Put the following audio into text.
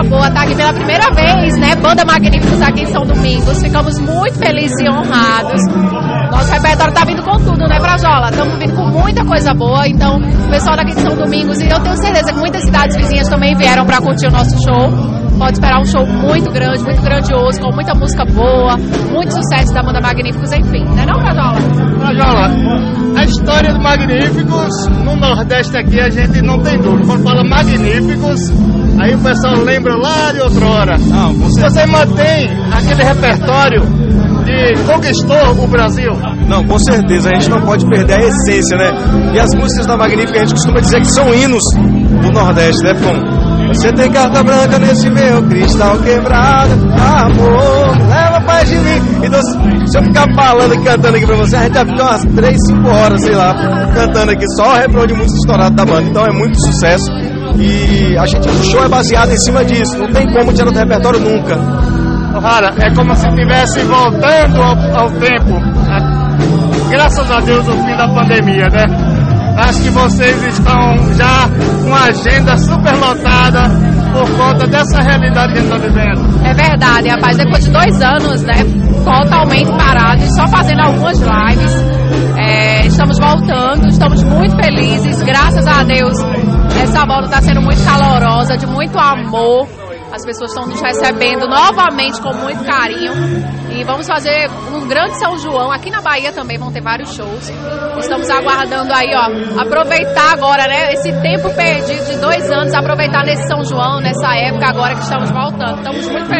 boa estar aqui pela primeira vez, né? Banda Magníficos aqui em São Domingos. Ficamos muito felizes e honrados. Nosso repertório tá vindo com tudo, né, Frajola? Estamos vindo com muita coisa boa. Então, o pessoal daqui de São Domingos, e eu tenho certeza que muitas cidades vizinhas também vieram para curtir o nosso show. Pode esperar um show muito grande, muito grandioso, com muita música boa, muito sucesso da banda Magníficos, enfim. Não é não, Frajola? Frajola, a história do Magníficos, no Nordeste aqui a gente não tem dúvida. Quando fala Magníficos, aí o pessoal lembra lá de outrora. Você mantém aquele repertório que conquistou o Brasil? Não, com certeza, a gente não pode perder a essência, né? E as músicas da Magnífica, a gente costuma dizer que são hinos do Nordeste, né, Tom? Você tem carta branca nesse meu cristal quebrado, amor, leva paz de mim. Então, se eu ficar falando e cantando aqui pra você, a gente vai ficar umas 3, 5 horas, sei lá, cantando aqui só o refrão de música estourada da banda. Então é muito sucesso e o show é baseado em cima disso, não tem como tirar do repertório nunca. Cara, é como se estivesse voltando ao tempo, graças a Deus, o fim da pandemia, né? Acho que vocês estão já com a agenda super lotada por conta dessa realidade que a gente está vivendo. É verdade, rapaz. Depois de 2 anos, né, totalmente parados, só fazendo algumas lives, estamos voltando, estamos muito felizes, graças a Deus. Essa volta está sendo muito calorosa, de muito amor. As pessoas estão nos recebendo novamente com muito carinho. E vamos fazer um grande São João. Aqui na Bahia também vão ter vários shows. Estamos aguardando aí, ó, aproveitar agora, né, esse tempo perdido de 2 anos, aproveitar nesse São João, nessa época agora que estamos voltando. Estamos muito felizes.